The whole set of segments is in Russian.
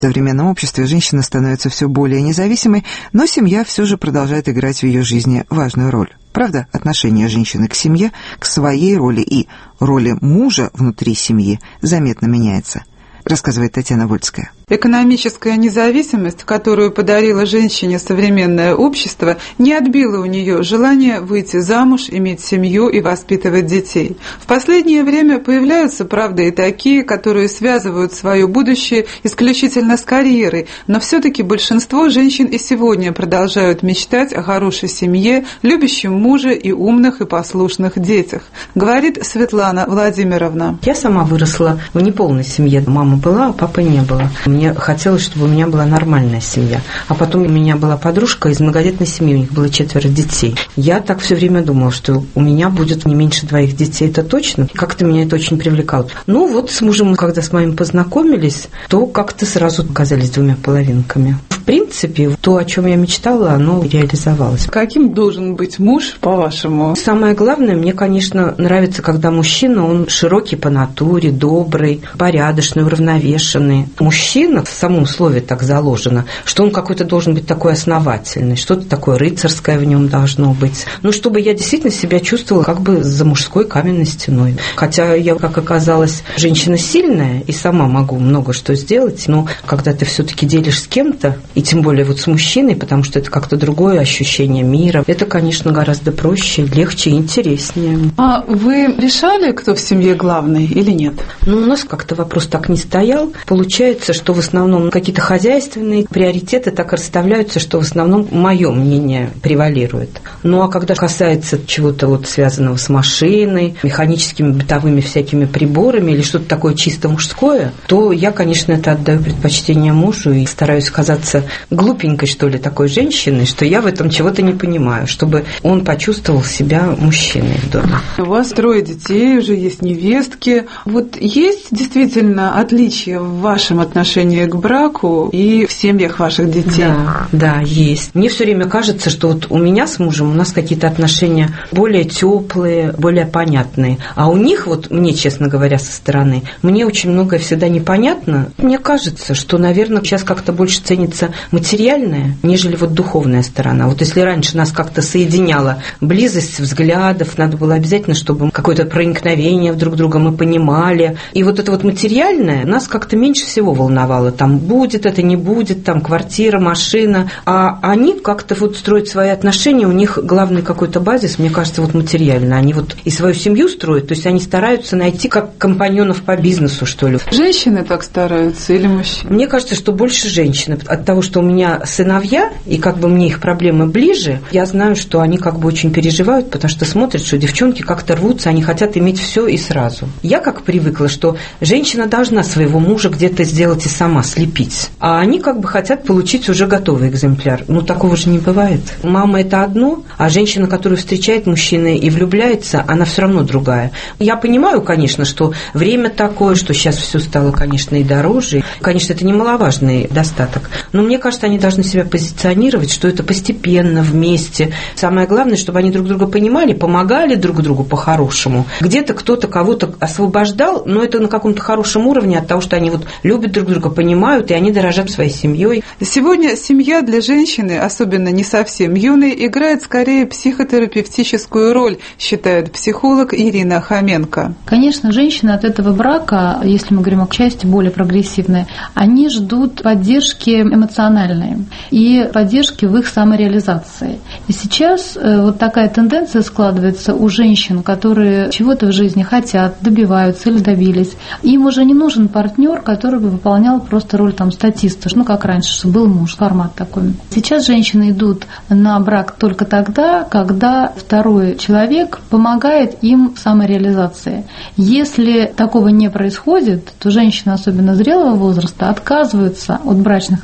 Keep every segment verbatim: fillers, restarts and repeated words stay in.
В современном обществе женщина становится все более независимой, но семья все же продолжает играть в ее жизни важную роль. Правда, отношение женщины к семье, к своей роли и роли мужа внутри семьи заметно меняется, рассказывает Татьяна Вольская. Экономическая независимость, которую подарило женщине современное общество, не отбила у нее желание выйти замуж, иметь семью и воспитывать детей. В последнее время появляются, правда, и такие, которые связывают свое будущее исключительно с карьерой, но все-таки большинство женщин и сегодня продолжают мечтать о хорошей семье, любящем муже и умных и послушных детях, говорит Светлана Владимировна. Я сама выросла в неполной семье. Мама была, а папы не было. Мне хотелось, чтобы у меня была нормальная семья. А потом у меня была подружка из многодетной семьи, у них было четверо детей. Я так все время думала, что у меня будет не меньше двоих детей, это точно. Как-то меня это очень привлекало. Ну вот с мужем, когда с моим познакомились, то как-то сразу оказались двумя половинками. В принципе, то, о чем я мечтала, оно реализовалось. Каким должен быть муж, по-вашему? Самое главное, мне, конечно, нравится, когда мужчина, он широкий по натуре, добрый, порядочный, уравновешенный. Мужчина, в самом слове так заложено, что он какой-то должен быть такой основательный, что-то такое рыцарское в нем должно быть. Ну, чтобы я действительно себя чувствовала как бы за мужской каменной стеной. Хотя я, как оказалось, женщина сильная и сама могу много что сделать, но когда ты все-таки делишь с кем-то, и тем более вот с мужчиной, потому что это как-то другое ощущение мира, это, конечно, гораздо проще, легче и интереснее. А вы решали, кто в семье главный или нет? Ну, у нас как-то вопрос так не стоял. Получается, что в основном какие-то хозяйственные приоритеты так расставляются, что в основном мое мнение превалирует. Ну, а когда касается чего-то вот связанного с машиной, механическими, бытовыми всякими приборами или что-то такое чисто мужское, то я, конечно, это отдаю предпочтение мужу и стараюсь казаться глупенькой, что ли, такой женщиной, что я в этом чего-то не понимаю, чтобы он почувствовал себя мужчиной в доме. У вас трое детей, уже есть невестки. Вот есть действительно отличия в вашем отношении к браку и в семьях ваших детей? Да, да, есть. Мне все время кажется, что вот у меня с мужем у нас какие-то отношения более теплые, более понятные. А у них, вот мне, честно говоря, со стороны, мне очень многое всегда непонятно. Мне кажется, что, наверное, сейчас как-то больше ценится материальная, нежели вот духовная сторона. Вот если раньше нас как-то соединяла близость взглядов, надо было обязательно, чтобы какое-то проникновение в друг друга мы понимали. И вот это вот материальное нас как-то меньше всего волновало. Там будет это, не будет, там квартира, машина. А они как-то вот строят свои отношения, у них главный какой-то базис, мне кажется, вот материально. Они вот и свою семью строят, то есть они стараются найти как компаньонов по бизнесу, что ли. Женщины так стараются или мужчины? Мне кажется, что больше женщины. От того, что у меня сыновья, и как бы мне их проблемы ближе, я знаю, что они как бы очень переживают, потому что смотрят, что девчонки как-то рвутся, они хотят иметь все и сразу. Я как привыкла, что женщина должна своего мужа где-то сделать и сама, слепить. А они как бы хотят получить уже готовый экземпляр. Ну, такого же не бывает. Мама – это одно, а женщина, которая встречает мужчину и влюбляется, она все равно другая. Я понимаю, конечно, что время такое, что сейчас все стало, конечно, и дороже. Конечно, это немаловажный достаток. Но мне кажется, они должны себя позиционировать, что это постепенно, вместе. Самое главное, чтобы они друг друга понимали, помогали друг другу по-хорошему. Где-то кто-то кого-то освобождал, но это на каком-то хорошем уровне от того, что они вот любят друг друга, понимают, и они дорожат своей семьей. Сегодня семья для женщины, особенно не совсем юной, играет скорее психотерапевтическую роль, считает психолог Ирина Хоменко. Конечно, женщины от этого брака, если мы говорим о части более прогрессивной, они ждут поддержки эмоциональной и поддержки в их самореализации. И сейчас вот такая тенденция складывается у женщин, которые чего-то в жизни хотят, добиваются или добились. Им уже не нужен партнер, который бы выполнял просто роль там статиста, ну как раньше, что был муж, формат такой. Сейчас женщины идут на брак только тогда, когда второй человек помогает им в самореализации. Если такого не происходит, то женщины, особенно зрелого возраста, отказываются от брачных отношений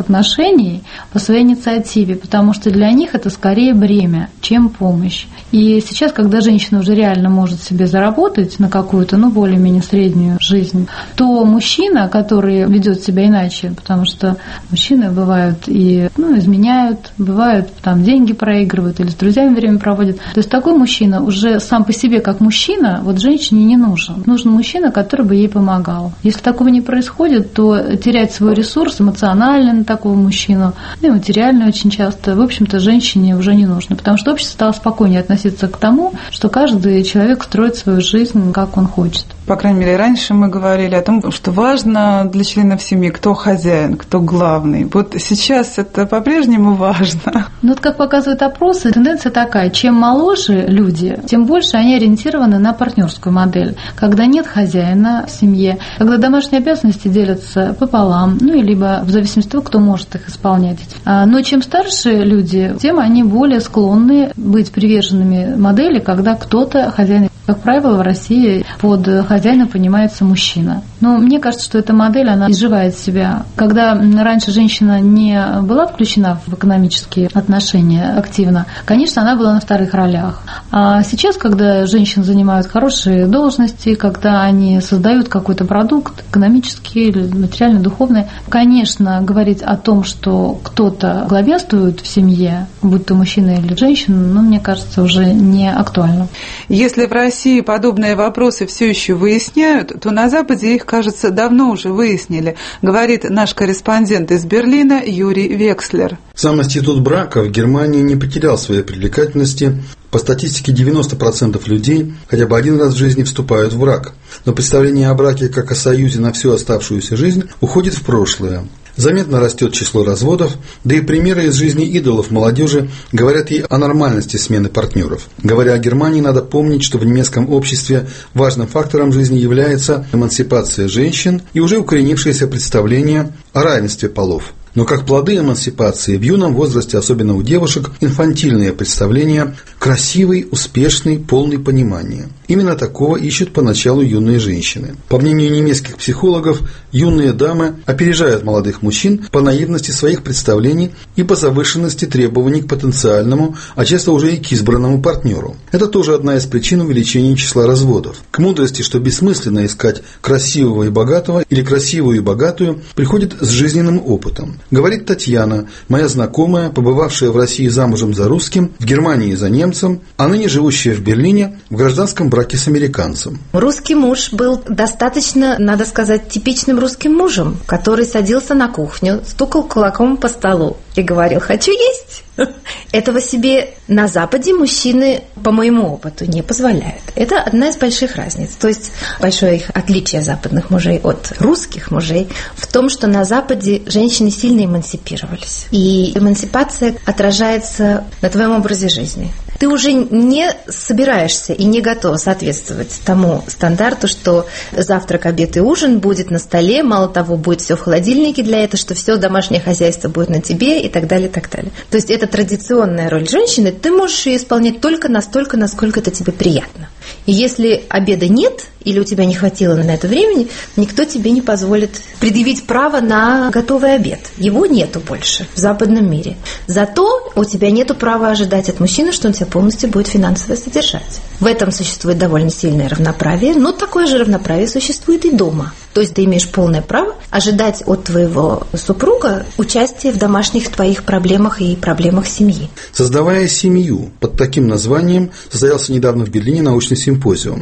решений по своей инициативе, потому что для них это скорее бремя, чем помощь. И сейчас, когда женщина уже реально может себе заработать на какую-то, ну, более-менее среднюю жизнь, то мужчина, который ведет себя иначе, потому что мужчины бывают и, ну, изменяют, бывают там деньги проигрывают или с друзьями время проводят. То есть такой мужчина уже сам по себе как мужчина вот женщине не нужен. Нужен мужчина, который бы ей помогал. Если такого не происходит, то терять свой ресурс эмоционально на такого мужчину, и материально очень часто, в общем-то, женщине уже не нужно, потому что общество стало спокойнее относиться к тому, что каждый человек строит свою жизнь, как он хочет. По крайней мере, раньше мы говорили о том, что важно для членов семьи, кто хозяин, кто главный. Вот сейчас это по-прежнему важно. Ну, вот как показывают опросы, тенденция такая: чем моложе люди, тем больше они ориентированы на партнерскую модель, когда нет хозяина в семье, когда домашние обязанности делятся пополам, ну и либо в зависимости от того, кто может их исполнять. Но чем старше люди, тем они более склонны быть приверженными модели, когда кто-то хозяин. Как правило, в России под хозяина понимается мужчина. Но мне кажется, что эта модель, она изживает себя. Когда раньше женщина не была включена в экономические отношения активно, конечно, она была на вторых ролях. А сейчас, когда женщины занимают хорошие должности, когда они создают какой-то продукт экономический, материально, духовный, конечно, говорить о том, что кто-то главенствует в семье, будь то мужчина или женщина, ну, мне кажется, уже не актуально. Если в России России подобные вопросы все еще выясняют, то на Западе их, кажется, давно уже выяснили, говорит наш корреспондент из Берлина Юрий Векслер. Сам институт брака в Германии не потерял своей привлекательности. По статистике, девяносто процентов людей хотя бы один раз в жизни вступают в брак. Но представление о браке как о союзе на всю оставшуюся жизнь уходит в прошлое. Заметно растет число разводов, да и примеры из жизни идолов молодежи говорят ей о нормальности смены партнеров. Говоря о Германии, надо помнить, что в немецком обществе важным фактором жизни является эмансипация женщин и уже укоренившееся представление о равенстве полов. Но как плоды эмансипации в юном возрасте, особенно у девушек, инфантильные представления красивый, успешный, полный понимания. Именно такого ищут поначалу юные женщины. По мнению немецких психологов, юные дамы опережают молодых мужчин по наивности своих представлений и по завышенности требований к потенциальному, а часто уже и к избранному партнеру. Это тоже одна из причин увеличения числа разводов. К мудрости, что бессмысленно искать красивого и богатого или красивую и богатую, приходит с жизненным опытом. Говорит Татьяна, моя знакомая, побывавшая в России замужем за русским, в Германии за немцем, а ныне живущая в Берлине в гражданском браке с американцем. Русский муж был достаточно, надо сказать, типичным русским мужем, который садился на кухню, стукал кулаком по столу и говорил: «Хочу есть». Этого себе на Западе мужчины, по моему опыту, не позволяют. Это одна из больших разниц. То есть большое их отличие западных мужей от русских мужей в том, что на Западе женщины сильно эмансипировались. И эмансипация отражается на твоем образе жизни. Ты уже не собираешься и не готова соответствовать тому стандарту, что завтрак, обед и ужин будет на столе, мало того, будет все в холодильнике для этого, что все домашнее хозяйство будет на тебе и так далее, и так далее. То есть это традиционная роль женщины, ты можешь ее исполнять только настолько, насколько это тебе приятно. И если обеда нет, или у тебя не хватило на это времени, никто тебе не позволит предъявить право на готовый обед. Его нету больше в западном мире. Зато у тебя нету права ожидать от мужчины, что он тебя полностью будет финансово содержать. В этом существует довольно сильное равноправие, но такое же равноправие существует и дома. То есть ты имеешь полное право ожидать от твоего супруга участия в домашних твоих проблемах и проблемах семьи. Создавая семью, под таким названием состоялся недавно в Берлине научный симпозиум.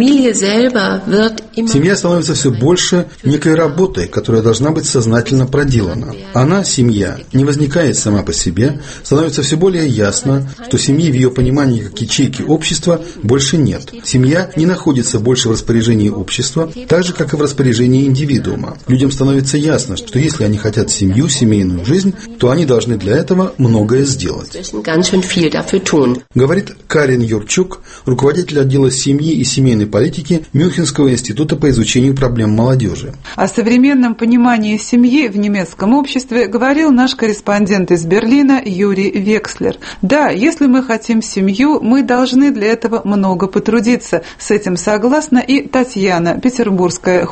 Семья становится все больше некой работой, которая должна быть сознательно проделана. Она, семья, не возникает сама по себе, становится все более ясно, что семьи в ее понимании как ячейки общества больше нет. Семья не находится больше в распоряжении общества, так же, как и в распоряжении индивидуума. Людям становится ясно, что если они хотят семью, семейную жизнь, то они должны для этого многое сделать. Говорит Карин Юрчук, руководитель отдела семьи и семейной политики Мюнхенского института по изучению проблем молодежи. О современном понимании семьи в немецком обществе говорил наш корреспондент из Берлина Юрий Векслер. Да, если мы хотим семью, мы должны для этого много потрудиться. С этим согласна и Татьяна, петербургская художница.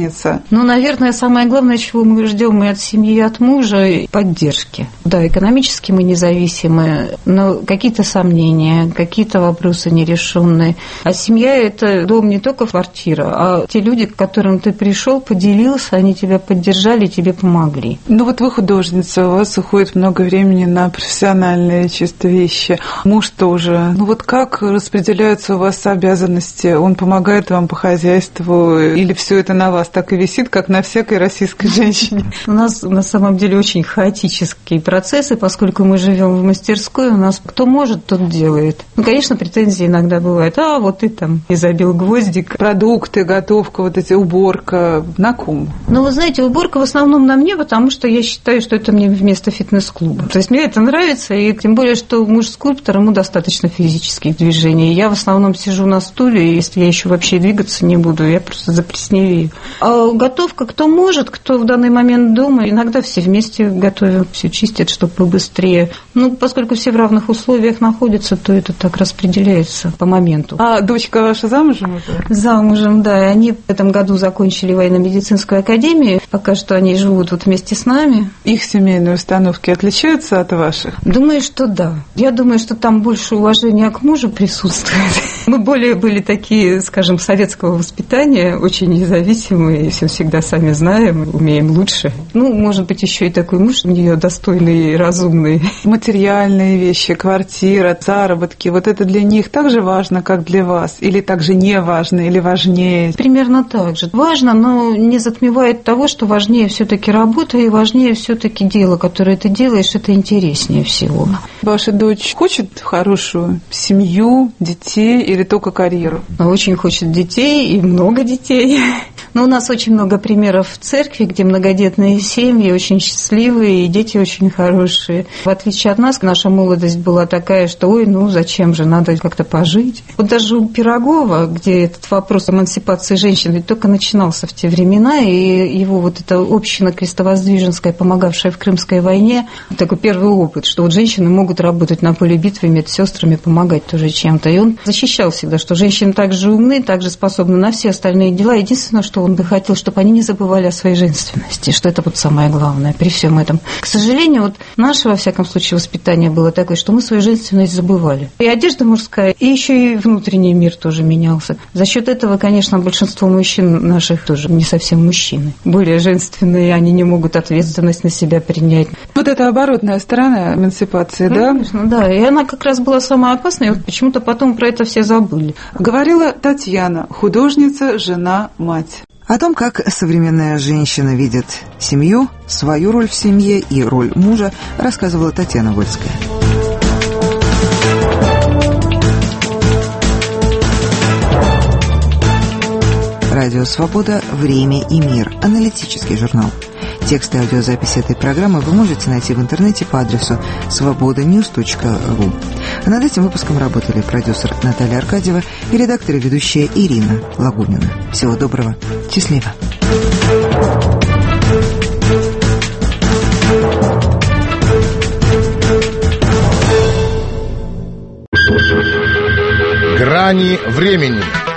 художница. Ну, наверное, самое главное, чего мы ждем и от семьи, и от мужа – поддержки. Да, экономически мы независимы, но какие-то сомнения, какие-то вопросы нерешенные. А семья – это дом не только квартира, а те люди, к которым ты пришел, поделился, они тебя поддержали, тебе помогли. Ну вот вы художница, у вас уходит много времени на профессиональные чисто вещи. Муж тоже. Ну вот как распределяются у вас обязанности? Он помогает вам по хозяйству или все это на вас так и висит, как на всякой российской женщине? У нас на самом деле очень хаотические процессы, поскольку мы живем в мастерской, у нас кто может, тот делает. Ну, конечно, претензии иногда бывают. А вот ты там и забил гвоздик. Продукты, готовка, вот эти уборка. На ком? Ну, вы знаете, уборка в основном на мне, потому что я считаю, что это мне вместо фитнес-клуба. То есть мне это нравится, и тем более, что муж скульптор, ему достаточно физических движений. Я в основном сижу на стуле, и если я еще вообще двигаться не буду, я просто заплесневею. А готовка кто может, кто в данный момент дома, иногда все вместе готовят, все чистят, чтобы побыстрее. Ну, поскольку все в равных условиях находятся, то это так распределяется по моменту. А дочка ваша замужем уже? Замужем, да. Они в этом году закончили военно-медицинскую академию. Пока что они живут вот вместе с нами. Их семейные установки отличаются от ваших? Думаю, что да. Я думаю, что там больше уважения к мужу присутствует. Мы более были такие, скажем, советского воспитания, очень независимые, и все всегда сами знаем, умеем лучше. Ну, может быть, еще и такой муж у нее достойный и разумный. Материальные вещи, квартира, заработки, вот это для них так же важно, как для вас? Или так же не важно, или важнее? Примерно так же. Важно, но не затмевает того, что важнее все-таки работа и важнее все-таки дело, которое ты делаешь, это интереснее всего. Ваша дочь хочет хорошую семью, детей или только карьеру? Она очень хочет детей и много детей. Но у нас очень много примеров в церкви, где многодетные семьи очень счастливые и дети очень хорошие. В отличие от нас, наша молодость была такая, что ой, ну зачем же, надо как-то пожить. Вот даже у Пирогова, где этот вопрос эмансипации женщин ведь только начинался в те времена, и его вот эта община крестовоздвиженская, помогавшая в Крымской войне, такой первый опыт, что вот женщины могут работать на поле битвы, медсестрами, помогать тоже чем-то. И он защищал всегда, что женщины также умны, также способны на все остальные дела. Единственное, что он бы хотел, чтобы они не забывали о своей женственности, что это вот самое главное при всем этом. К сожалению, вот наше, во всяком случае, воспитание было такое, что мы свою женственность забывали. И одежда мужская, и еще и внутренний мир тоже менялся. За счет этого, конечно, большинство мужчин наших тоже не совсем мужчины. Более женственные, они не могут ответственность на себя принять. Вот это оборотная сторона эмансипации, да? Конечно, да. И она как раз была самая опасная, и вот почему-то потом про это все забыли. Говорила Татьяна, художница, жена, мать. О том, как современная женщина видит семью, свою роль в семье и роль мужа, рассказывала Татьяна Вольская. Радио «Свобода. Время и мир». Аналитический журнал. Текст и аудиозапись этой программы вы можете найти в интернете по адресу свобода ньюс точка ру. А над этим выпуском работали продюсер Наталья Аркадьева и редактор и ведущая Ирина Лагунина. Всего доброго. Счастливо. Грани времени.